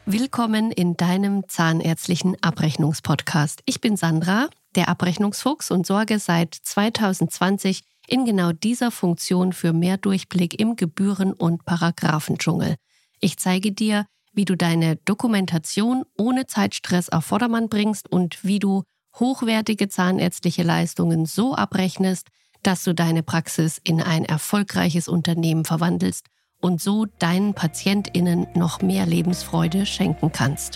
Willkommen in deinem zahnärztlichen Abrechnungspodcast. Ich bin Sandra, der Abrechnungsfuchs, und sorge seit 2020 in genau dieser Funktion für mehr Durchblick im Gebühren- und Paragraphendschungel. Ich zeige dir, wie du deine Dokumentation ohne Zeitstress auf Vordermann bringst und wie du hochwertige zahnärztliche Leistungen so abrechnest, dass du deine Praxis in ein erfolgreiches Unternehmen verwandelst und so deinen PatientInnen noch mehr Lebensfreude schenken kannst.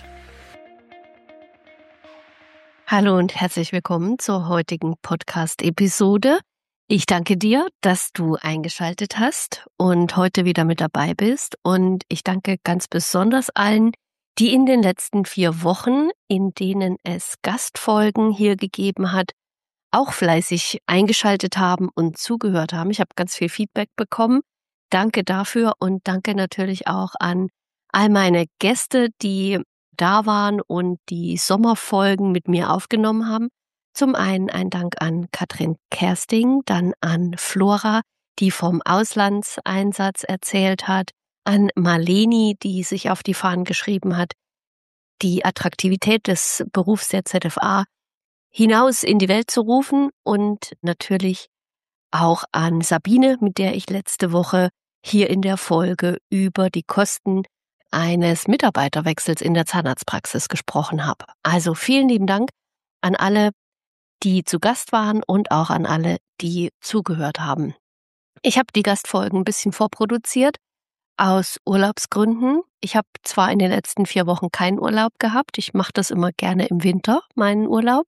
Hallo und herzlich willkommen zur heutigen Podcast-Episode. Ich danke dir, dass du eingeschaltet hast und heute wieder mit dabei bist. Und ich danke ganz besonders allen, die in den letzten 4 Wochen, in denen es Gastfolgen hier gegeben hat, auch fleißig eingeschaltet haben und zugehört haben. Ich habe ganz viel Feedback bekommen. Danke dafür und danke natürlich auch an all meine Gäste, die da waren und die Sommerfolgen mit mir aufgenommen haben. Zum einen ein Dank an Katrin Kersting, dann an Flora, die vom Auslandseinsatz erzählt hat, an Marleni, die sich auf die Fahnen geschrieben hat, die Attraktivität des Berufs der ZFA hinaus in die Welt zu rufen, und natürlich auch an Sabine, mit der ich letzte Woche hier in der Folge über die Kosten eines Mitarbeiterwechsels in der Zahnarztpraxis gesprochen habe. Also vielen lieben Dank an alle, die zu Gast waren und auch an alle, die zugehört haben. Ich habe die Gastfolgen ein bisschen vorproduziert aus Urlaubsgründen. Ich habe zwar in den letzten 4 Wochen keinen Urlaub gehabt, ich mache das immer gerne im Winter, meinen Urlaub,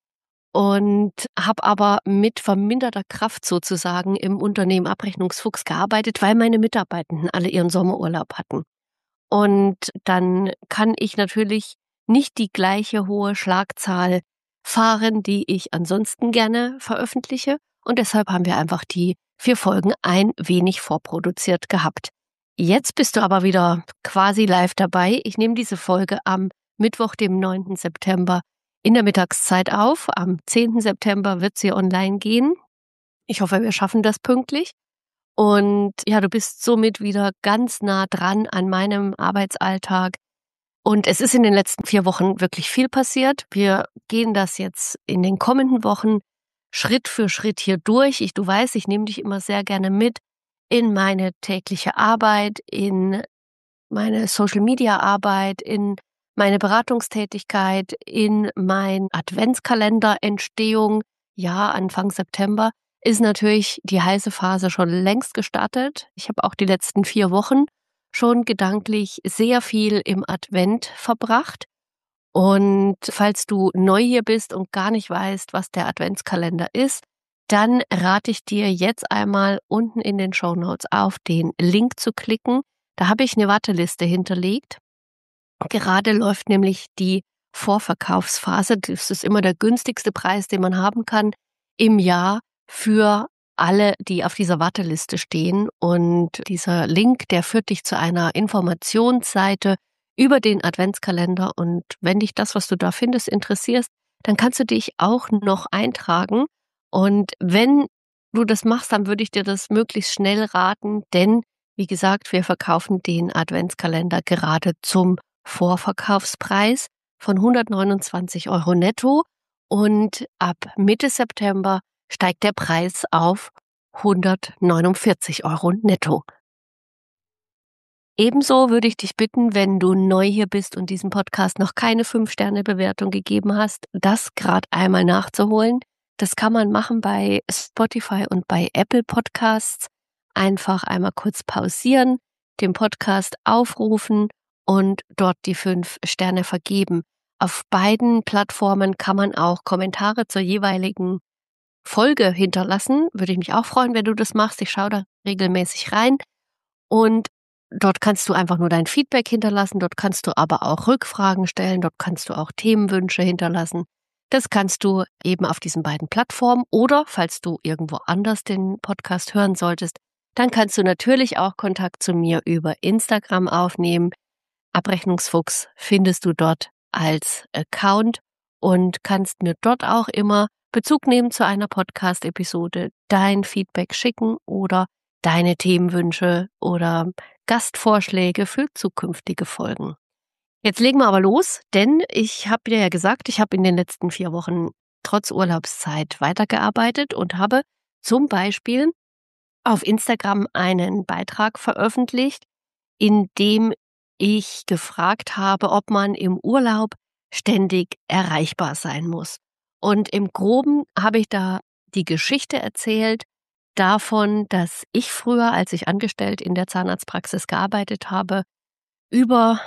und habe aber mit verminderter Kraft sozusagen im Unternehmen Abrechnungsfuchs gearbeitet, weil meine Mitarbeitenden alle ihren Sommerurlaub hatten. Und dann kann ich natürlich nicht die gleiche hohe Schlagzahl fahren, die ich ansonsten gerne veröffentliche. Und deshalb haben wir einfach die 4 Folgen ein wenig vorproduziert gehabt. Jetzt bist du aber wieder quasi live dabei. Ich nehme diese Folge am Mittwoch, dem 9. September in der Mittagszeit auf. Am 10. September wird sie online gehen. Ich hoffe, wir schaffen das pünktlich. Und ja, du bist somit wieder ganz nah dran an meinem Arbeitsalltag. Und es ist in den letzten 4 Wochen wirklich viel passiert. Wir gehen das jetzt in den kommenden Wochen Schritt für Schritt hier durch. Du weißt, ich nehme dich immer sehr gerne mit in meine tägliche Arbeit, in meine Social-Media-Arbeit, in meine Beratungstätigkeit, in mein Adventskalender-Entstehung. Ja, Anfang September ist natürlich die heiße Phase schon längst gestartet. Ich habe auch die letzten 4 Wochen schon gedanklich sehr viel im Advent verbracht. Und falls du neu hier bist und gar nicht weißt, was der Adventskalender ist, dann rate ich dir jetzt einmal unten in den Shownotes auf den Link zu klicken. Da habe ich eine Warteliste hinterlegt. Gerade läuft nämlich die Vorverkaufsphase. Das ist immer der günstigste Preis, den man haben kann im Jahr für alle, die auf dieser Warteliste stehen. Und dieser Link, der führt dich zu einer Informationsseite über den Adventskalender. Und wenn dich das, was du da findest, interessierst, dann kannst du dich auch noch eintragen. Und wenn du das machst, dann würde ich dir das möglichst schnell raten, denn wie gesagt, wir verkaufen den Adventskalender gerade zum Vorverkaufspreis von 129 € netto, und ab Mitte September steigt der Preis auf 149 € netto. Ebenso würde ich dich bitten, wenn du neu hier bist und diesem Podcast noch keine 5-Sterne-Bewertung gegeben hast, das gerade einmal nachzuholen. Das kann man machen bei Spotify und bei Apple Podcasts. Einfach einmal kurz pausieren, den Podcast aufrufen und dort die 5 Sterne vergeben. Auf beiden Plattformen kann man auch Kommentare zur jeweiligen Folge hinterlassen. Würde ich mich auch freuen, wenn du das machst. Ich schaue da regelmäßig rein. Und dort kannst du einfach nur dein Feedback hinterlassen. Dort kannst du aber auch Rückfragen stellen. Dort kannst du auch Themenwünsche hinterlassen. Das kannst du eben auf diesen beiden Plattformen, oder falls du irgendwo anders den Podcast hören solltest, dann kannst du natürlich auch Kontakt zu mir über Instagram aufnehmen. Abrechnungsfuchs findest du dort als Account und kannst mir dort auch immer Bezug nehmen zu einer Podcast-Episode, dein Feedback schicken oder deine Themenwünsche oder Gastvorschläge für zukünftige Folgen. Jetzt legen wir aber los, denn ich habe dir ja gesagt, ich habe in den letzten 4 Wochen trotz Urlaubszeit weitergearbeitet und habe zum Beispiel auf Instagram einen Beitrag veröffentlicht, in dem ich gefragt habe, ob man im Urlaub ständig erreichbar sein muss. Und im Groben habe ich da die Geschichte erzählt davon, dass ich früher, als ich angestellt in der Zahnarztpraxis gearbeitet habe, über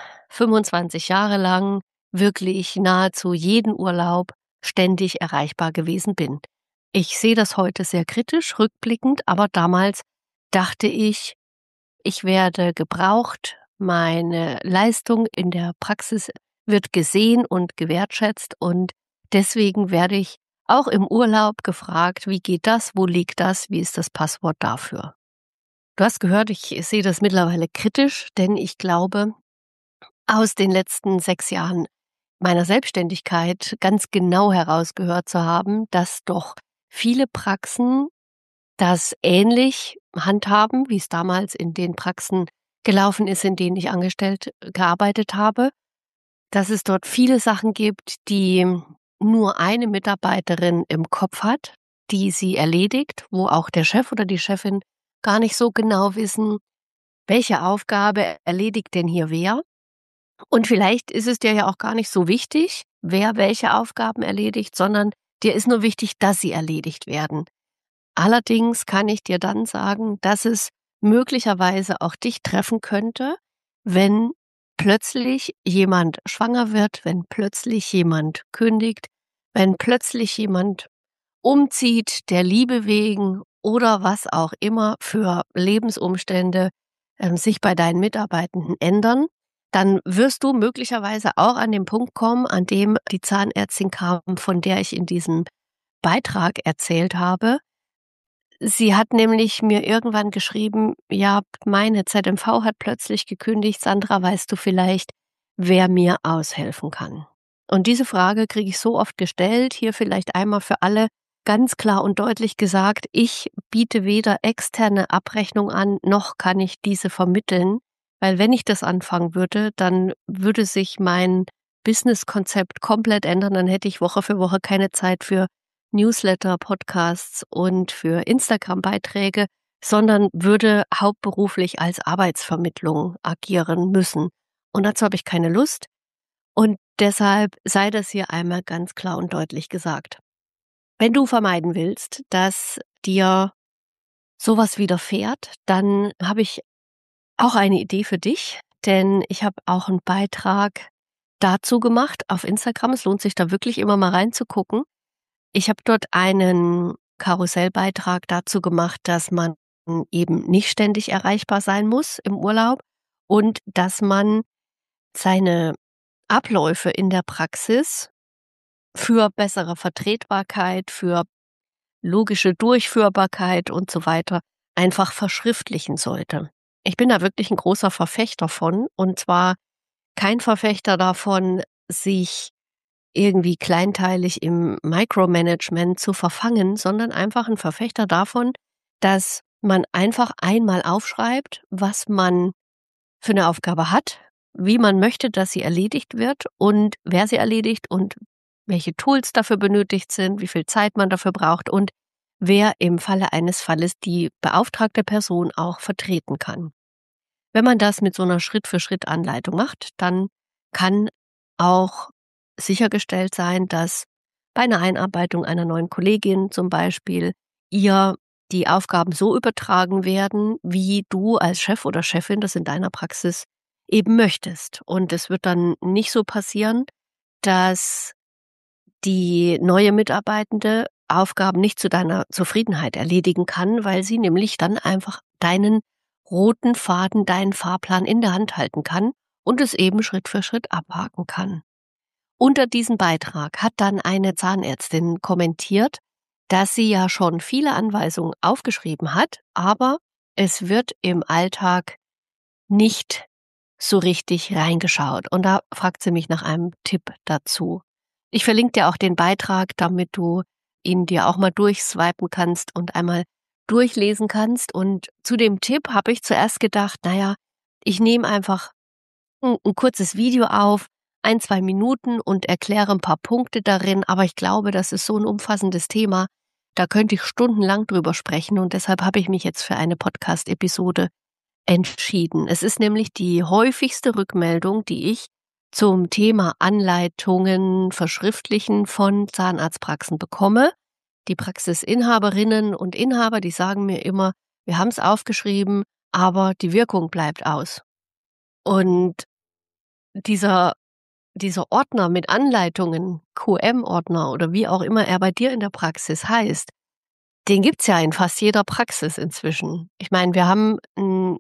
25 Jahre lang wirklich nahezu jeden Urlaub ständig erreichbar gewesen bin. Ich sehe das heute sehr kritisch, rückblickend, aber damals dachte ich werde gebraucht, meine Leistung in der Praxis wird gesehen und gewertschätzt und deswegen werde ich auch im Urlaub gefragt: „Wie geht das? Wo liegt das? Wie ist das Passwort dafür?“ Du hast gehört, ich sehe das mittlerweile kritisch, denn ich glaube, aus den letzten 6 Jahren meiner Selbstständigkeit ganz genau herausgehört zu haben, dass doch viele Praxen das ähnlich handhaben, wie es damals in den Praxen gelaufen ist, in denen ich angestellt gearbeitet habe, dass es dort viele Sachen gibt, die nur eine Mitarbeiterin im Kopf hat, die sie erledigt, wo auch der Chef oder die Chefin gar nicht so genau wissen, welche Aufgabe erledigt denn hier wer. Und vielleicht ist es dir ja auch gar nicht so wichtig, wer welche Aufgaben erledigt, sondern dir ist nur wichtig, dass sie erledigt werden. Allerdings kann ich dir dann sagen, dass es möglicherweise auch dich treffen könnte, wenn plötzlich jemand schwanger wird, wenn plötzlich jemand kündigt, wenn plötzlich jemand umzieht, der Liebe wegen oder was auch immer für Lebensumstände sich bei deinen Mitarbeitenden ändern, dann wirst du möglicherweise auch an den Punkt kommen, an dem die Zahnärztin kam, von der ich in diesem Beitrag erzählt habe. Sie hat nämlich mir irgendwann geschrieben: „Ja, meine ZMV hat plötzlich gekündigt. Sandra, weißt du vielleicht, wer mir aushelfen kann?“ Und diese Frage kriege ich so oft gestellt. Hier vielleicht einmal für alle ganz klar und deutlich gesagt: Ich biete weder externe Abrechnung an, noch kann ich diese vermitteln, weil wenn ich das anfangen würde, dann würde sich mein Businesskonzept komplett ändern. Dann hätte ich Woche für Woche keine Zeit für Newsletter, Podcasts und für Instagram-Beiträge, sondern würde hauptberuflich als Arbeitsvermittlung agieren müssen. Und dazu habe ich keine Lust und deshalb sei das hier einmal ganz klar und deutlich gesagt. Wenn du vermeiden willst, dass dir sowas widerfährt, dann habe ich auch eine Idee für dich, denn ich habe auch einen Beitrag dazu gemacht auf Instagram. Es lohnt sich da wirklich immer mal reinzugucken. Ich habe dort einen Karussellbeitrag dazu gemacht, dass man eben nicht ständig erreichbar sein muss im Urlaub und dass man seine Abläufe in der Praxis für bessere Vertretbarkeit, für logische Durchführbarkeit und so weiter einfach verschriftlichen sollte. Ich bin da wirklich ein großer Verfechter von, und zwar kein Verfechter davon, sich irgendwie kleinteilig im Micromanagement zu verfangen, sondern einfach ein Verfechter davon, dass man einfach einmal aufschreibt, was man für eine Aufgabe hat, wie man möchte, dass sie erledigt wird und wer sie erledigt und welche Tools dafür benötigt sind, wie viel Zeit man dafür braucht und wer im Falle eines Falles die beauftragte Person auch vertreten kann. Wenn man das mit so einer Schritt-für-Schritt-Anleitung macht, dann kann auch sichergestellt sein, dass bei einer Einarbeitung einer neuen Kollegin zum Beispiel ihr die Aufgaben so übertragen werden, wie du als Chef oder Chefin das in deiner Praxis eben möchtest. Und es wird dann nicht so passieren, dass die neue Mitarbeitende Aufgaben nicht zu deiner Zufriedenheit erledigen kann, weil sie nämlich dann einfach deinen roten Faden, deinen Fahrplan in der Hand halten kann und es eben Schritt für Schritt abhaken kann. Unter diesem Beitrag hat dann eine Zahnärztin kommentiert, dass sie ja schon viele Anweisungen aufgeschrieben hat, aber es wird im Alltag nicht so richtig reingeschaut. Und da fragt sie mich nach einem Tipp dazu. Ich verlinke dir auch den Beitrag, damit du ihn dir auch mal durchswipen kannst und einmal durchlesen kannst. Und zu dem Tipp habe ich zuerst gedacht, naja, ich nehme einfach 'n kurzes Video auf, 1, 2 Minuten und erkläre ein paar Punkte darin, aber ich glaube, das ist so ein umfassendes Thema, da könnte ich stundenlang drüber sprechen und deshalb habe ich mich jetzt für eine Podcast-Episode entschieden. Es ist nämlich die häufigste Rückmeldung, die ich zum Thema Anleitungen verschriftlichen von Zahnarztpraxen bekomme. Die Praxisinhaberinnen und Inhaber, die sagen mir immer: „Wir haben es aufgeschrieben, aber die Wirkung bleibt aus.“ Und dieser dieser Ordner mit Anleitungen, QM-Ordner oder wie auch immer er bei dir in der Praxis heißt, den gibt's ja in fast jeder Praxis inzwischen. Ich meine, wir haben 'n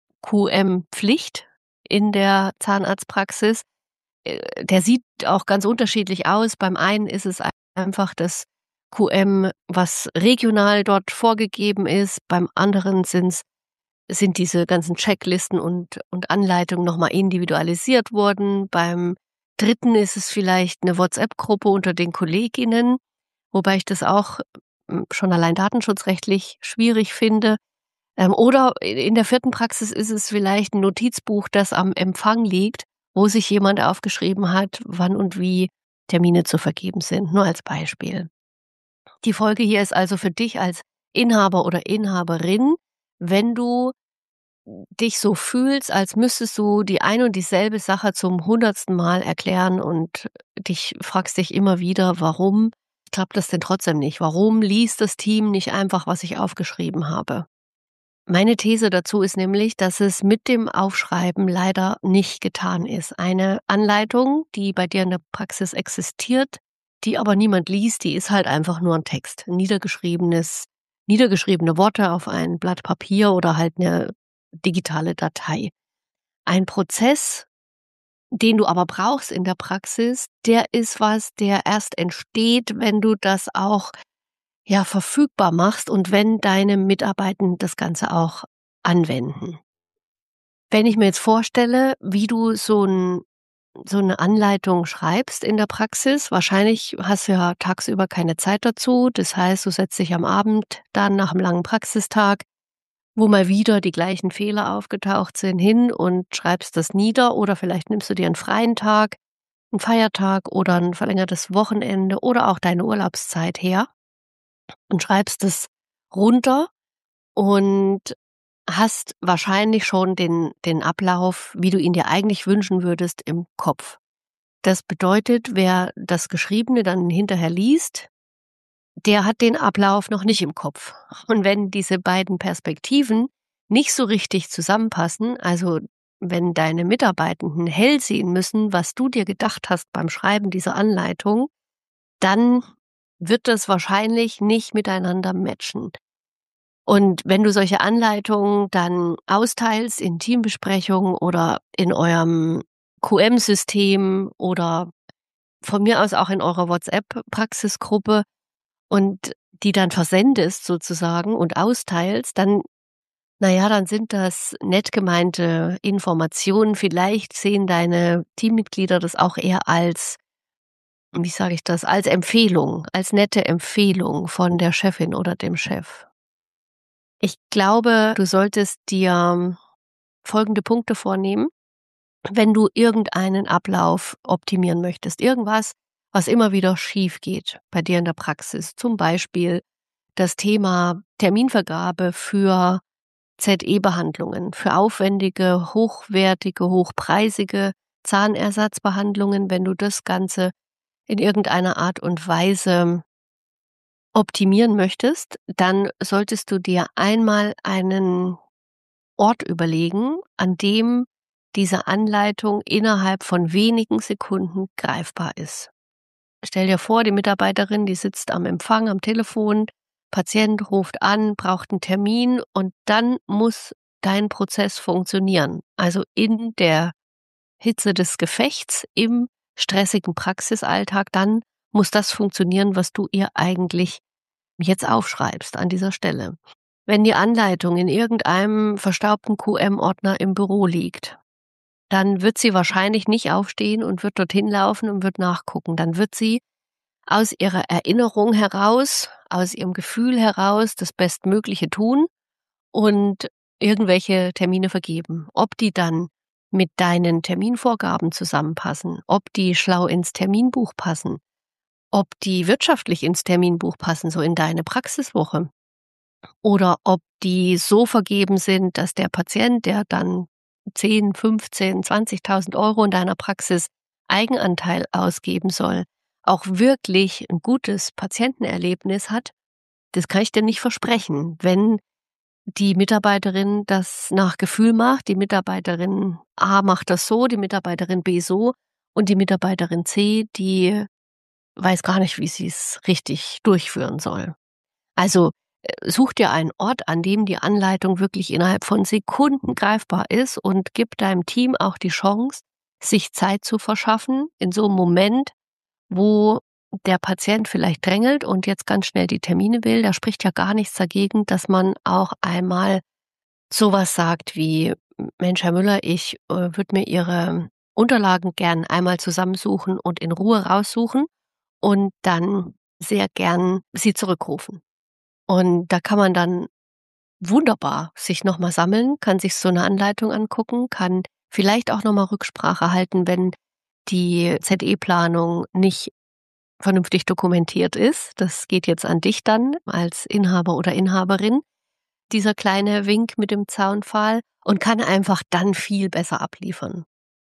QM-Pflicht in der Zahnarztpraxis. Der sieht auch ganz unterschiedlich aus. Beim einen ist es einfach das QM, was regional dort vorgegeben ist. Beim anderen sind diese ganzen Checklisten und Anleitungen noch mal individualisiert worden. Beim dritten ist es vielleicht eine WhatsApp-Gruppe unter den Kolleginnen, wobei ich das auch, schon allein datenschutzrechtlich schwierig finde. Oder in der vierten Praxis ist es vielleicht 'n Notizbuch, das am Empfang liegt, wo sich jemand aufgeschrieben hat, wann und wie Termine zu vergeben sind, nur als Beispiel. Die Folge hier ist also für dich als Inhaber oder Inhaberin, wenn du dich so fühlst, als müsstest du die ein und dieselbe Sache zum hundertsten Mal erklären und fragst dich immer wieder: „Warum klappt das denn trotzdem nicht? Warum liest das Team nicht einfach, was ich aufgeschrieben habe?“ Meine These dazu ist nämlich, dass es mit dem Aufschreiben leider nicht getan ist. Eine Anleitung, die bei dir in der Praxis existiert, die aber niemand liest, die ist halt einfach nur ein Text, 'n niedergeschriebene Worte auf ein Blatt Papier oder halt eine digitale Datei. Ein Prozess, den du aber brauchst in der Praxis, der ist was, der erst entsteht, wenn du das auch ja, verfügbar machst und wenn deine Mitarbeitenden das Ganze auch anwenden. Wenn ich mir jetzt vorstelle, wie du so 'ne Anleitung schreibst in der Praxis, wahrscheinlich hast du ja tagsüber keine Zeit dazu. Das heißt, du setzt dich am Abend dann nach 'm langen Praxistag, wo mal wieder die gleichen Fehler aufgetaucht sind, hin und schreibst das nieder oder vielleicht nimmst du dir 'n freien Tag, 'n Feiertag oder 'n verlängertes Wochenende oder auch deine Urlaubszeit her und schreibst es runter und hast wahrscheinlich schon den Ablauf, wie du ihn dir eigentlich wünschen würdest, im Kopf. Das bedeutet, wer das Geschriebene dann hinterher liest, der hat den Ablauf noch nicht im Kopf. Und wenn diese beiden Perspektiven nicht so richtig zusammenpassen, also wenn deine Mitarbeitenden hell sehen müssen, was du dir gedacht hast beim Schreiben dieser Anleitung, dann wird das wahrscheinlich nicht miteinander matchen. Und wenn du solche Anleitungen dann austeilst in Teambesprechungen oder in eurem QM-System oder von mir aus auch in eurer WhatsApp-Praxisgruppe und die dann versendest sozusagen und austeilst, dann dann sind das nett gemeinte Informationen. Vielleicht sehen deine Teammitglieder das auch eher als, wie sage ich das, als Empfehlung, als nette Empfehlung von der Chefin oder dem Chef. Ich glaube, du solltest dir folgende Punkte vornehmen, wenn du irgendeinen Ablauf optimieren möchtest. Irgendwas, was immer wieder schief geht bei dir in der Praxis. Zum Beispiel das Thema Terminvergabe für ZE-Behandlungen, für aufwendige, hochwertige, hochpreisige Zahnersatzbehandlungen. Wenn du das Ganze in irgendeiner Art und Weise optimieren möchtest, dann solltest du dir einmal einen Ort überlegen, an dem diese Anleitung innerhalb von wenigen Sekunden greifbar ist. Stell dir vor, die Mitarbeiterin, die sitzt am Empfang, am Telefon, Patient ruft an, braucht einen Termin und dann muss dein Prozess funktionieren. Also in der Hitze des Gefechts, im stressigen Praxisalltag, dann muss das funktionieren, was du ihr eigentlich jetzt aufschreibst an dieser Stelle. Wenn die Anleitung in irgendeinem verstaubten QM-Ordner im Büro liegt, dann wird sie wahrscheinlich nicht aufstehen und wird dorthin laufen und wird nachgucken. Dann wird sie aus ihrer Erinnerung heraus, aus ihrem Gefühl heraus das Bestmögliche tun und irgendwelche Termine vergeben. Ob die dann mit deinen Terminvorgaben zusammenpassen, ob die schlau ins Terminbuch passen, ob die wirtschaftlich ins Terminbuch passen, so in deine Praxiswoche, oder ob die so vergeben sind, dass der Patient, der dann 10, 15, 20.000 Euro in deiner Praxis Eigenanteil ausgeben soll, auch wirklich ein gutes Patientenerlebnis hat. Das kann ich dir nicht versprechen. Wenn die Mitarbeiterin das nach Gefühl macht, die Mitarbeiterin A macht das so, die Mitarbeiterin B so und die Mitarbeiterin C, die weiß gar nicht, wie sie es richtig durchführen soll. Also, such dir einen Ort, an dem die Anleitung wirklich innerhalb von Sekunden greifbar ist und gib deinem Team auch die Chance, sich Zeit zu verschaffen in so einem Moment, wo der Patient vielleicht drängelt und jetzt ganz schnell die Termine will. Da spricht ja gar nichts dagegen, dass man auch einmal sowas sagt wie: „Mensch, Herr Müller, ich, würde mir Ihre Unterlagen gern einmal zusammensuchen und in Ruhe raussuchen und dann sehr gern Sie zurückrufen.“ Und da kann man dann wunderbar sich noch mal sammeln, kann sich so 'ne Anleitung angucken, kann vielleicht auch noch mal Rücksprache halten, wenn die ZE-Planung nicht vernünftig dokumentiert ist. Das geht jetzt an dich dann als Inhaber oder Inhaberin, dieser kleine Wink mit dem Zaunpfahl, und kann einfach dann viel besser abliefern.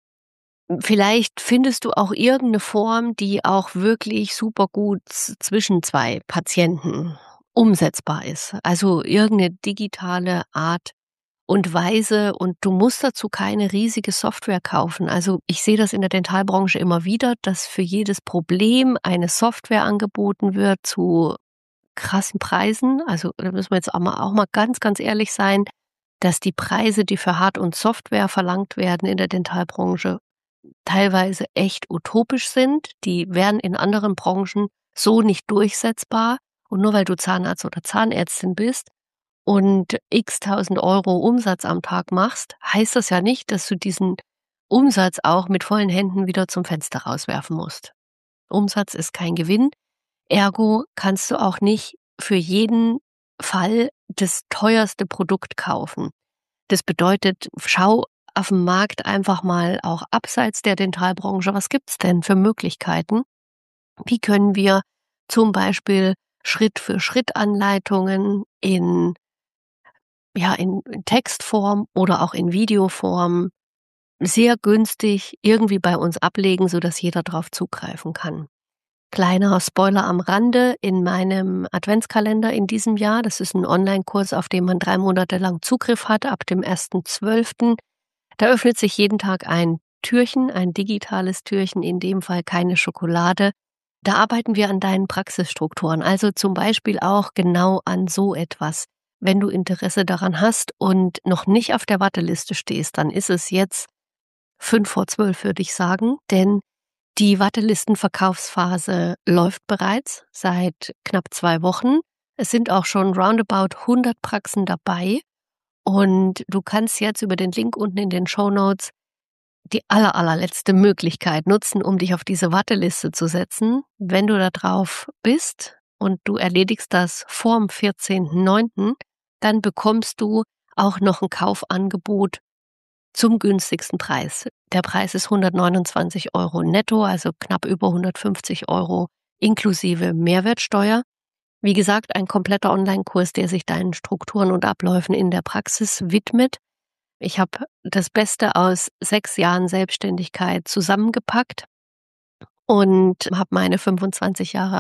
Vielleicht findest du auch irgendeine Form, die auch wirklich supergut zwischen 2 Patienten umsetzbar ist. Also, irgendeine digitale Art und Weise, und du musst dazu keine riesige Software kaufen. Also, ich sehe das in der Dentalbranche immer wieder, dass für jedes Problem eine Software angeboten wird zu krassen Preisen. Also, da müssen wir jetzt auch mal ganz, ganz ehrlich sein, dass die Preise, die für Hard und Software verlangt werden in der Dentalbranche, teilweise echt utopisch sind. Die wären in anderen Branchen so nicht durchsetzbar. Und nur weil du Zahnarzt oder Zahnärztin bist und X tausend Euro Umsatz am Tag machst, heißt das ja nicht, dass du diesen Umsatz auch mit vollen Händen wieder zum Fenster rauswerfen musst. Umsatz ist kein Gewinn, ergo kannst du auch nicht für jeden Fall das teuerste Produkt kaufen. Das bedeutet, schau auf dem Markt einfach mal auch abseits der Dentalbranche, was gibt's denn für Möglichkeiten? Wie können wir zum Beispiel Schritt-für-Schritt-Anleitungen in Textform oder auch in Videoform sehr günstig irgendwie bei uns ablegen, sodass jeder drauf zugreifen kann. Kleiner Spoiler am Rande: In meinem Adventskalender in diesem Jahr, das ist ein Onlinekurs, auf den man 3 Monate lang Zugriff hat, ab dem 1.12., da öffnet sich jeden Tag ein Türchen, ein digitales Türchen, in dem Fall keine Schokolade. Da arbeiten wir an deinen Praxisstrukturen, also zum Beispiel auch genau an so etwas. Wenn du Interesse daran hast und noch nicht auf der Warteliste stehst, dann ist es jetzt 11:55, würde ich sagen, denn die Wartelistenverkaufsphase läuft bereits seit knapp 2 Wochen. Es sind auch schon roundabout 100 Praxen dabei, und du kannst jetzt über den Link unten in den Shownotes die allerletzte Möglichkeit nutzen, um dich auf diese Warteliste zu setzen. Wenn du da drauf bist und du erledigst das vorm 14.09., dann bekommst du auch noch ein Kaufangebot zum günstigsten Preis. Der Preis ist 129 Euro netto, also knapp über 150 Euro inklusive Mehrwertsteuer. Wie gesagt, ein kompletter Onlinekurs, der sich deinen Strukturen und Abläufen in der Praxis widmet. Ich habe das Beste aus 6 Jahren Selbstständigkeit zusammengepackt und habe meine 25 Jahre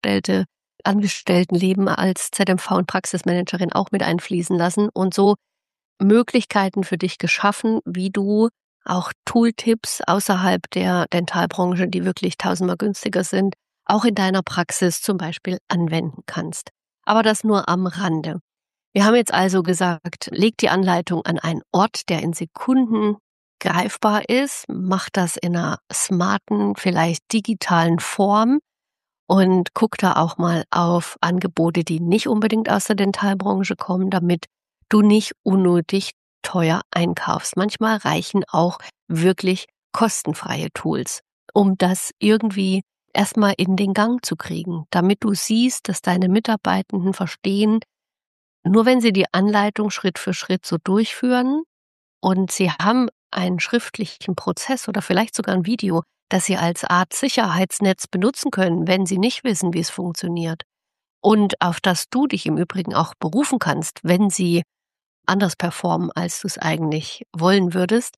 Angestelltenleben als ZMV und Praxismanagerin auch mit einfließen lassen und so Möglichkeiten für dich geschaffen, wie du auch Tooltips außerhalb der Dentalbranche, die wirklich tausendmal günstiger sind, auch in deiner Praxis zum Beispiel anwenden kannst. Aber das nur am Rande. Wir haben jetzt also gesagt, leg die Anleitung an einen Ort, der in Sekunden greifbar ist, mach das in einer smarten, vielleicht digitalen Form und guck da auch mal auf Angebote, die nicht unbedingt aus der Dentalbranche kommen, damit du nicht unnötig teuer einkaufst. Manchmal reichen auch wirklich kostenfreie Tools, um das irgendwie erstmal in den Gang zu kriegen, damit du siehst, dass deine Mitarbeitenden verstehen, nur wenn sie die Anleitung Schritt für Schritt so durchführen und sie haben einen schriftlichen Prozess oder vielleicht sogar ein Video, das Sie als Art Sicherheitsnetz benutzen können, wenn Sie nicht wissen, wie es funktioniert. Und auf das du dich im Übrigen auch berufen kannst, wenn sie anders performen, als du es eigentlich wollen würdest,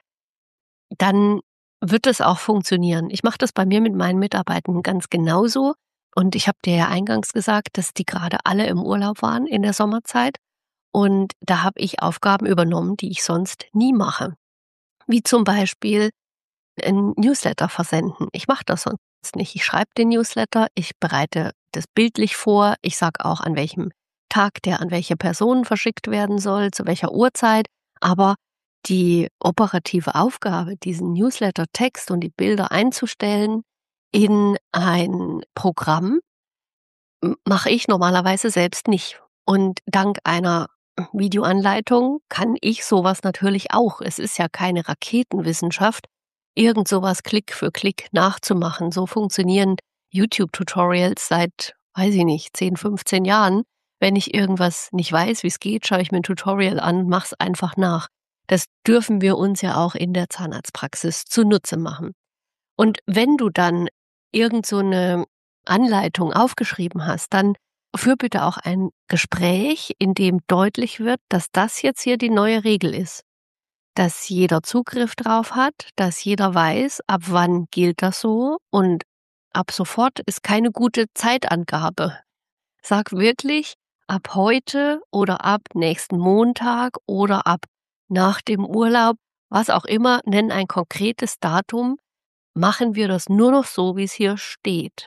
dann wird es auch funktionieren. Ich mache das bei mir mit meinen Mitarbeitern ganz genauso. Und ich habe dir ja eingangs gesagt, dass die gerade alle im Urlaub waren in der Sommerzeit. Und da habe ich Aufgaben übernommen, die ich sonst nie mache. Wie zum Beispiel 'n Newsletter versenden. Ich mache das sonst nicht. Ich schreibe den Newsletter, ich bereite das bildlich vor, ich sage auch, an welchem Tag der an welche Personen verschickt werden soll, zu welcher Uhrzeit, aber die operative Aufgabe, diesen Newsletter-Text und die Bilder einzustellen in ein Programm, mache ich normalerweise selbst nicht. Und dank einer Videoanleitung kann ich sowas natürlich auch. Es ist ja keine Raketenwissenschaft, irgend sowas Klick für Klick nachzumachen. So funktionieren YouTube-Tutorials seit, weiß ich nicht, 10, 15 Jahren. Wenn ich irgendwas nicht weiß, wie es geht, schaue ich mir ein Tutorial an, mache es einfach nach. Das dürfen wir uns ja auch in der Zahnarztpraxis zunutze machen. Und wenn du dann irgend so 'ne Anleitung aufgeschrieben hast, dann führ bitte auch ein Gespräch, in dem deutlich wird, dass das jetzt hier die neue Regel ist. Dass jeder Zugriff drauf hat, dass jeder weiß, ab wann gilt das so und ab sofort ist keine gute Zeitangabe. Sag wirklich, ab heute oder ab nächsten Montag oder ab nach dem Urlaub, was auch immer, nenn ein konkretes Datum, machen wir das nur noch so, wie es hier steht.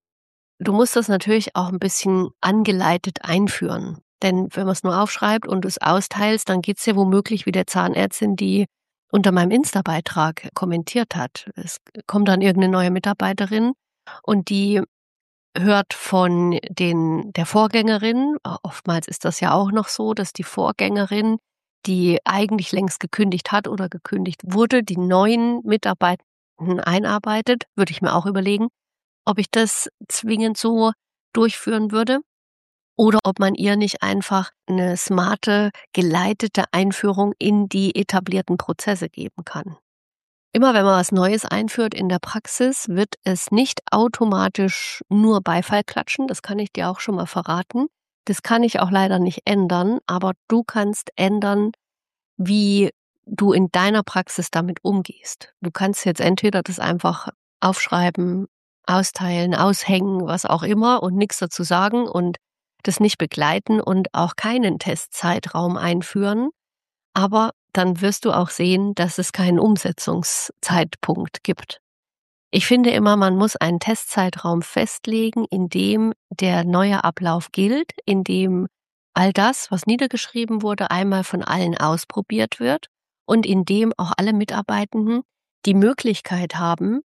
Du musst das natürlich auch ein bisschen angeleitet einführen. Denn wenn man es nur aufschreibt und du es austeilst, dann geht's dir womöglich wie der Zahnärztin, die unter meinem Insta-Beitrag kommentiert hat. Es kommt dann irgendeine neue Mitarbeiterin und die hört von der Vorgängerin, oftmals ist das ja auch noch so, dass die Vorgängerin, die eigentlich längst gekündigt hat oder gekündigt wurde, die neuen Mitarbeitenden einarbeitet, würde ich mir auch überlegen, ob ich das zwingend so durchführen würde oder ob man ihr nicht einfach eine smarte, geleitete Einführung in die etablierten Prozesse geben kann. Immer wenn man was Neues einführt in der Praxis, wird es nicht automatisch nur Beifall klatschen, das kann ich dir auch schon mal verraten. Das kann ich auch leider nicht ändern, aber du kannst ändern, wie du in deiner Praxis damit umgehst. Du kannst jetzt entweder das einfach aufschreiben, austeilen, aushängen, was auch immer und nichts dazu sagen und das nicht begleiten und auch keinen Testzeitraum einführen, aber dann wirst du auch sehen, dass es keinen Umsetzungszeitpunkt gibt. Ich finde immer, man muss einen Testzeitraum festlegen, in dem der neue Ablauf gilt, in dem all das, was niedergeschrieben wurde, einmal von allen ausprobiert wird und in dem auch alle Mitarbeitenden die Möglichkeit haben,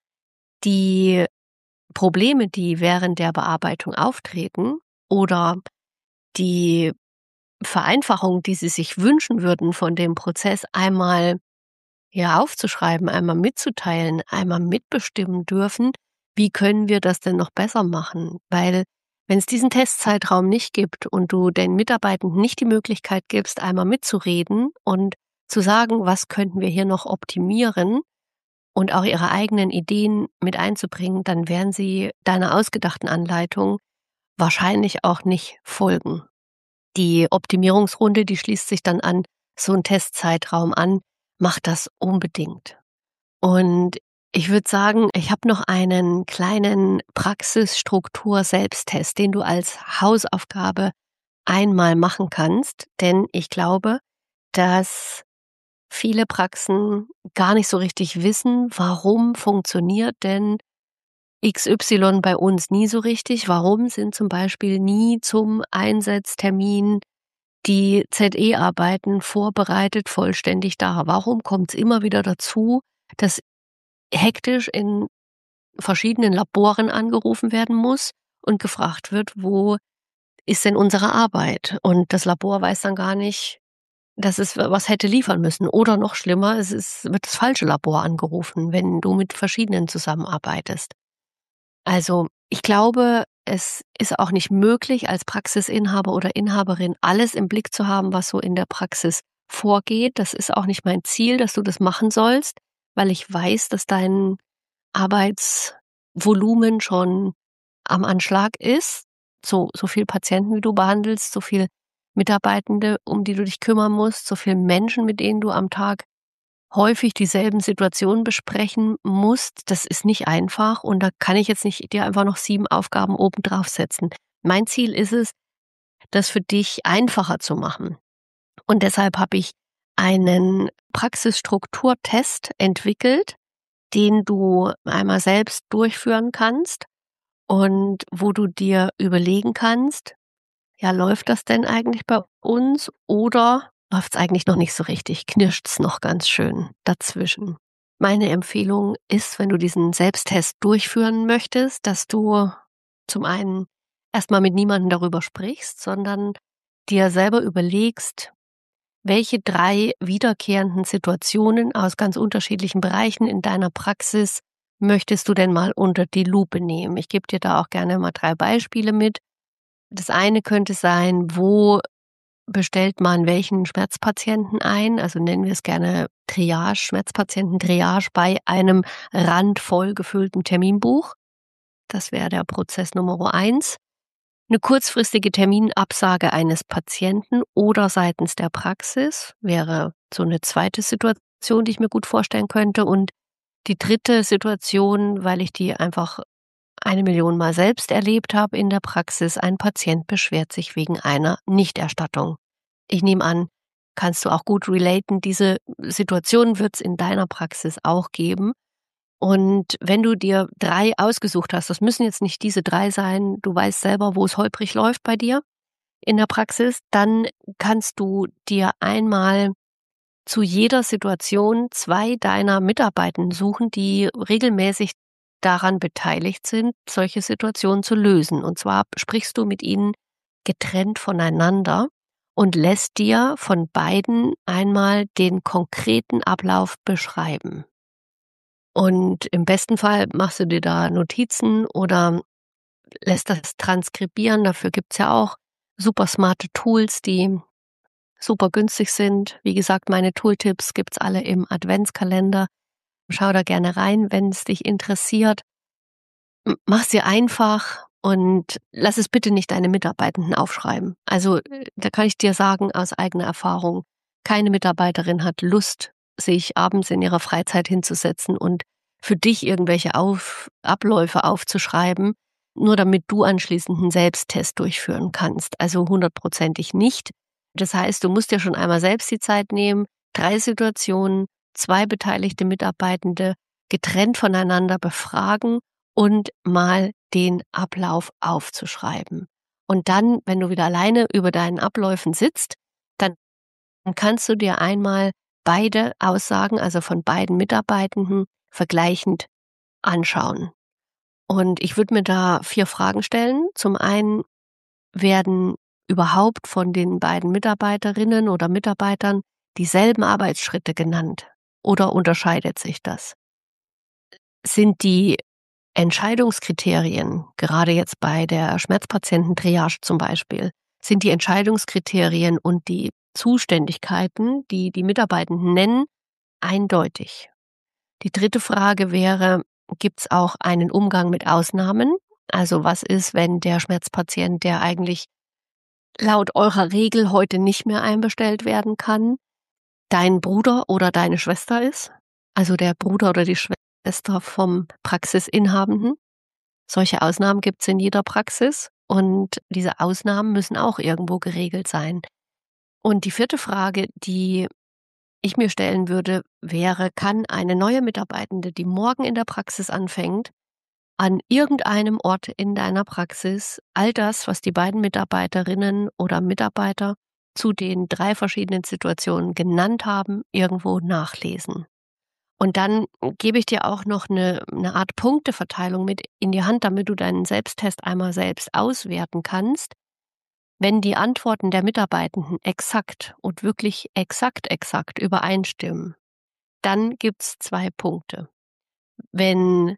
die Probleme, die während der Bearbeitung auftreten oder die Vereinfachung, die sie sich wünschen würden von dem Prozess, einmal aufzuschreiben, einmal mitzuteilen, einmal mitbestimmen dürfen, wie können wir das denn noch besser machen? Weil wenn es diesen Testzeitraum nicht gibt und du den Mitarbeitenden nicht die Möglichkeit gibst, einmal mitzureden und zu sagen, was könnten wir hier noch optimieren und auch ihre eigenen Ideen mit einzubringen, dann werden sie deiner ausgedachten Anleitung wahrscheinlich auch nicht folgen. Die Optimierungsrunde, die schließt sich dann an so 'n Testzeitraum an. Mach das unbedingt. Und ich würde sagen, ich habe noch einen kleinen Praxisstruktur-Selbsttest, den du als Hausaufgabe einmal machen kannst, denn ich glaube, dass viele Praxen gar nicht so richtig wissen, warum funktioniert denn XY bei uns nie so richtig? Warum sind zum Beispiel nie zum Einsatztermin die ZE-Arbeiten vorbereitet vollständig da? Warum kommt es immer wieder dazu, dass hektisch in verschiedenen Laboren angerufen werden muss und gefragt wird: „Wo ist denn unsere Arbeit?“ Und das Labor weiß dann gar nicht, dass es was hätte liefern müssen. Oder noch schlimmer, wird das falsche Labor angerufen, wenn du mit verschiedenen zusammenarbeitest. Also, ich glaube, es ist auch nicht möglich, als Praxisinhaber oder Inhaberin alles im Blick zu haben, was so in der Praxis vorgeht. Das ist auch nicht mein Ziel, dass du das machen sollst, weil ich weiß, dass dein Arbeitsvolumen schon am Anschlag ist. So viel Patienten, wie du behandelst, so viel Mitarbeitende, um die du dich kümmern musst, so viel Menschen, mit denen du am Tag häufig dieselben Situationen besprechen musst. Das ist nicht einfach und da kann ich jetzt nicht dir einfach noch 7 Aufgaben obendrauf setzen. Mein Ziel ist es, das für dich einfacher zu machen. Und deshalb habe ich einen Praxisstrukturtest entwickelt, den du einmal selbst durchführen kannst und wo du dir überlegen kannst, ja, läuft das denn eigentlich bei uns oder läuft's eigentlich noch nicht so richtig? Knirscht's noch ganz schön dazwischen? Meine Empfehlung ist, wenn du diesen Selbsttest durchführen möchtest, dass du zum einen erstmal mit niemandem darüber sprichst, sondern dir selber überlegst, welche 3 wiederkehrenden Situationen aus ganz unterschiedlichen Bereichen in deiner Praxis möchtest du denn mal unter die Lupe nehmen? Ich gebe dir da auch gerne mal 3 Beispiele mit. Das eine könnte sein, wo bestellt man welchen Schmerzpatienten ein? Also nennen wir es gerne Triage, Schmerzpatienten-Triage bei einem randvoll gefüllten Terminbuch. Das wäre der Prozess Nummer 1. Eine kurzfristige Terminabsage eines Patienten oder seitens der Praxis wäre so eine zweite Situation, die ich mir gut vorstellen könnte. Und die dritte Situation, weil ich die einfach 1.000.000 Mal selbst erlebt habe in der Praxis, ein Patient beschwert sich wegen einer Nichterstattung. Ich nehme an, kannst du auch gut relaten, diese Situation wird es in deiner Praxis auch geben. Und wenn du dir 3 ausgesucht hast, das müssen jetzt nicht diese 3 sein, du weißt selber, wo es holprig läuft bei dir in der Praxis, dann kannst du dir einmal zu jeder Situation 2 deiner Mitarbeitenden suchen, die regelmäßig daran beteiligt sind, solche Situationen zu lösen. Und zwar sprichst du mit ihnen getrennt voneinander und lässt dir von beiden einmal den konkreten Ablauf beschreiben. Und im besten Fall machst du dir da Notizen oder lässt das transkribieren. Dafür gibt's ja auch super smarte Tools, die super günstig sind. Wie gesagt, meine Tooltips gibt's alle im Adventskalender. Schau da gerne rein, wenn es dich interessiert. Mach's dir einfach und lass es bitte nicht deine Mitarbeitenden aufschreiben. Also, da kann ich dir sagen aus eigener Erfahrung, keine Mitarbeiterin hat Lust, sich abends in ihrer Freizeit hinzusetzen und für dich irgendwelche Abläufe aufzuschreiben, nur damit du anschließend einen Selbsttest durchführen kannst. Also hundertprozentig nicht. Das heißt, du musst dir schon einmal selbst die Zeit nehmen, 3 Situationen, 2 beteiligte Mitarbeitende getrennt voneinander befragen und mal den Ablauf aufzuschreiben. Und dann, wenn du wieder alleine über deinen Abläufen sitzt, dann kannst du dir einmal beide Aussagen, also von beiden Mitarbeitenden, vergleichend anschauen. Und ich würde mir da 4 Fragen stellen. Zum einen, werden überhaupt von den beiden Mitarbeiterinnen oder Mitarbeitern dieselben Arbeitsschritte genannt oder unterscheidet sich das? Sind die Entscheidungskriterien, gerade jetzt bei der Schmerzpatienten-Triage zum Beispiel, sind die Entscheidungskriterien und die Zuständigkeiten, die die Mitarbeitenden nennen, eindeutig? Die dritte Frage wäre, gibt es auch einen Umgang mit Ausnahmen? Also was ist, wenn der Schmerzpatient, der eigentlich laut eurer Regel heute nicht mehr einbestellt werden kann, dein Bruder oder deine Schwester ist? Also der Bruder oder die Schwester vom Praxisinhabenden? Solche Ausnahmen gibt es in jeder Praxis und diese Ausnahmen müssen auch irgendwo geregelt sein. Und die vierte Frage, die ich mir stellen würde, wäre, kann eine neue Mitarbeitende, die morgen in der Praxis anfängt, an irgendeinem Ort in deiner Praxis all das, was die beiden Mitarbeiterinnen oder Mitarbeiter zu den 3 verschiedenen Situationen genannt haben, irgendwo nachlesen? Und dann gebe ich dir auch noch eine Art Punkteverteilung mit in die Hand, damit du deinen Selbsttest einmal selbst auswerten kannst. Wenn die Antworten der Mitarbeitenden exakt und wirklich exakt übereinstimmen, dann gibt's 2 Punkte. Wenn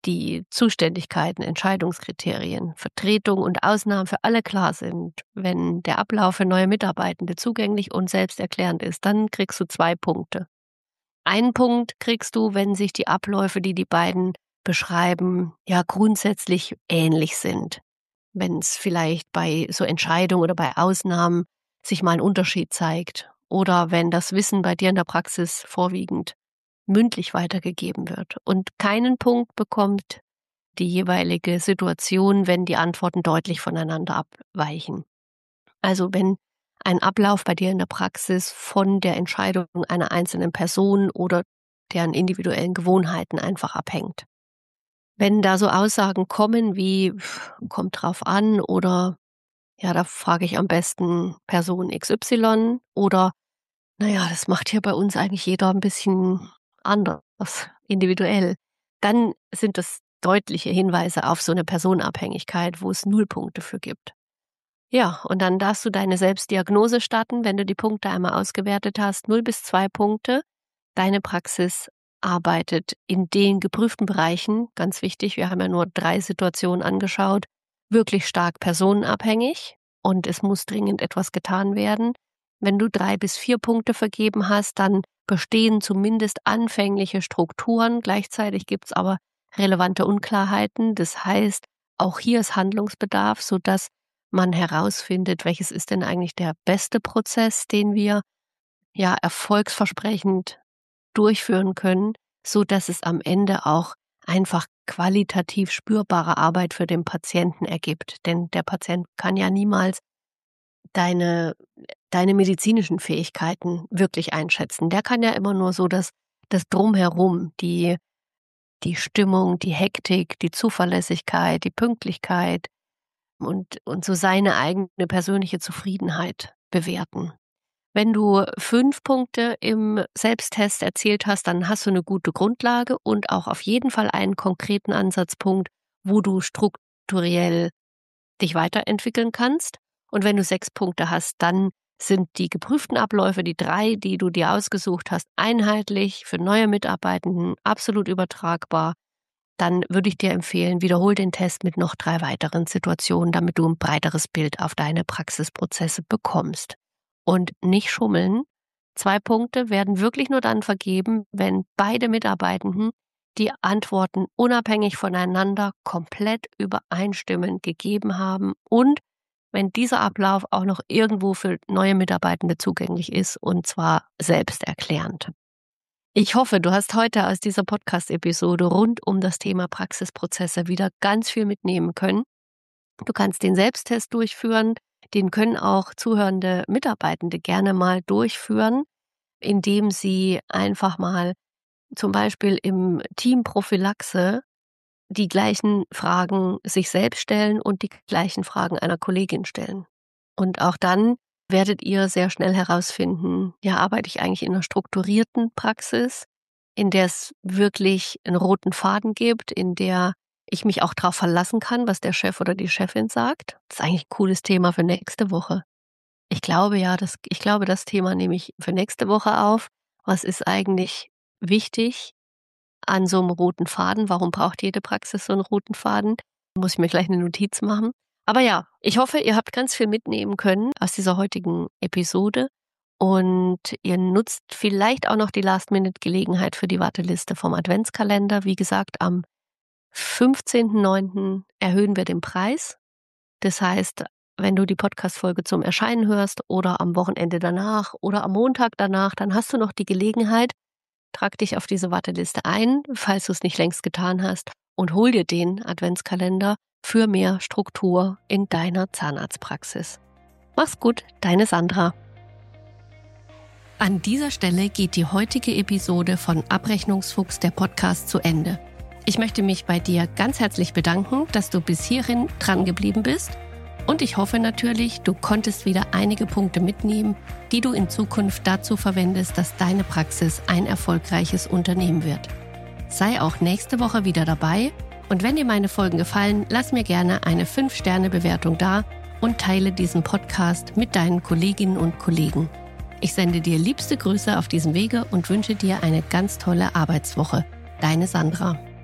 die Zuständigkeiten, Entscheidungskriterien, Vertretung und Ausnahmen für alle klar sind, wenn der Ablauf für neue Mitarbeitende zugänglich und selbsterklärend ist, dann kriegst du 2 Punkte. 1 Punkt kriegst du, wenn sich die Abläufe, die die beiden beschreiben, ja grundsätzlich ähnlich sind. Wenn es vielleicht bei so Entscheidungen oder bei Ausnahmen sich mal ein Unterschied zeigt oder wenn das Wissen bei dir in der Praxis vorwiegend mündlich weitergegeben wird. Und keinen Punkt bekommt die jeweilige Situation, wenn die Antworten deutlich voneinander abweichen. Also wenn ein Ablauf bei dir in der Praxis von der Entscheidung einer einzelnen Person oder deren individuellen Gewohnheiten einfach abhängt. Wenn da so Aussagen kommen wie kommt drauf an oder ja, da frage ich am besten Person XY oder naja, das macht hier bei uns eigentlich jeder ein bisschen anders, individuell. Dann sind das deutliche Hinweise auf so eine Personenabhängigkeit, wo es 0 Punkte für gibt. Ja, und dann darfst du deine Selbstdiagnose starten, wenn du die Punkte einmal ausgewertet hast, 0 bis 2 Punkte. Deine Praxis arbeitet in den geprüften Bereichen, ganz wichtig, wir haben ja nur 3 Situationen angeschaut, wirklich stark personenabhängig und es muss dringend etwas getan werden. Wenn du 3 bis 4 Punkte vergeben hast, dann bestehen zumindest anfängliche Strukturen. Gleichzeitig gibt es aber relevante Unklarheiten. Das heißt, auch hier ist Handlungsbedarf, sodass man herausfindet, welches ist denn eigentlich der beste Prozess, den wir ja erfolgsversprechend durchführen können, sodass es am Ende auch einfach qualitativ spürbare Arbeit für den Patienten ergibt. Denn der Patient kann ja niemals deine medizinischen Fähigkeiten wirklich einschätzen. Der kann ja immer nur so das Drumherum, die Stimmung, die Hektik, die Zuverlässigkeit, die Pünktlichkeit und so seine eigene persönliche Zufriedenheit bewerten. Wenn du 5 Punkte im Selbsttest erzielt hast, dann hast du eine gute Grundlage und auch auf jeden Fall einen konkreten Ansatzpunkt, wo du strukturell dich weiterentwickeln kannst. Und wenn du 6 Punkte hast, dann sind die geprüften Abläufe, die 3, die du dir ausgesucht hast, einheitlich für neue Mitarbeitenden absolut übertragbar. Dann würde ich dir empfehlen, wiederhol den Test mit noch 3 weiteren Situationen, damit du ein breiteres Bild auf deine Praxisprozesse bekommst. Und nicht schummeln. 2 Punkte werden wirklich nur dann vergeben, wenn beide Mitarbeitenden die Antworten unabhängig voneinander komplett übereinstimmend gegeben haben und wenn dieser Ablauf auch noch irgendwo für neue Mitarbeitende zugänglich ist und zwar selbsterklärend. Ich hoffe, du hast heute aus dieser Podcast-Episode rund um das Thema Praxisprozesse wieder ganz viel mitnehmen können. Du kannst den Selbsttest durchführen, den können auch zuhörende Mitarbeitende gerne mal durchführen, indem sie einfach mal zum Beispiel im Team Prophylaxe die gleichen Fragen sich selbst stellen und die gleichen Fragen einer Kollegin stellen. Und auch dann werdet ihr sehr schnell herausfinden, ja, arbeite ich eigentlich in einer strukturierten Praxis, in der es wirklich einen roten Faden gibt, in der ich mich auch darauf verlassen kann, was der Chef oder die Chefin sagt. Das ist eigentlich ein cooles Thema für nächste Woche. Ich glaube, das Thema nehme ich für nächste Woche auf. Was ist eigentlich wichtig an so einem roten Faden? Warum braucht jede Praxis so einen roten Faden? Da muss ich mir gleich eine Notiz machen. Aber ja, ich hoffe, ihr habt ganz viel mitnehmen können aus dieser heutigen Episode und ihr nutzt vielleicht auch noch die Last-Minute-Gelegenheit für die Warteliste vom Adventskalender. Wie gesagt, am 15.09. erhöhen wir den Preis. Das heißt, wenn du die Podcast-Folge zum Erscheinen hörst oder am Wochenende danach oder am Montag danach, dann hast du noch die Gelegenheit, trag dich auf diese Warteliste ein, falls du es nicht längst getan hast und hol dir den Adventskalender für mehr Struktur in deiner Zahnarztpraxis. Mach's gut, deine Sandra. An dieser Stelle geht die heutige Episode von Abrechnungsfuchs, der Podcast, zu Ende. Ich möchte mich bei dir ganz herzlich bedanken, dass du bis hierhin dran geblieben bist. Und ich hoffe natürlich, du konntest wieder einige Punkte mitnehmen, die du in Zukunft dazu verwendest, dass deine Praxis ein erfolgreiches Unternehmen wird. Sei auch nächste Woche wieder dabei und wenn dir meine Folgen gefallen, lass mir gerne eine 5-Sterne-Bewertung da und teile diesen Podcast mit deinen Kolleginnen und Kollegen. Ich sende dir liebste Grüße auf diesem Wege und wünsche dir eine ganz tolle Arbeitswoche. Deine Sandra.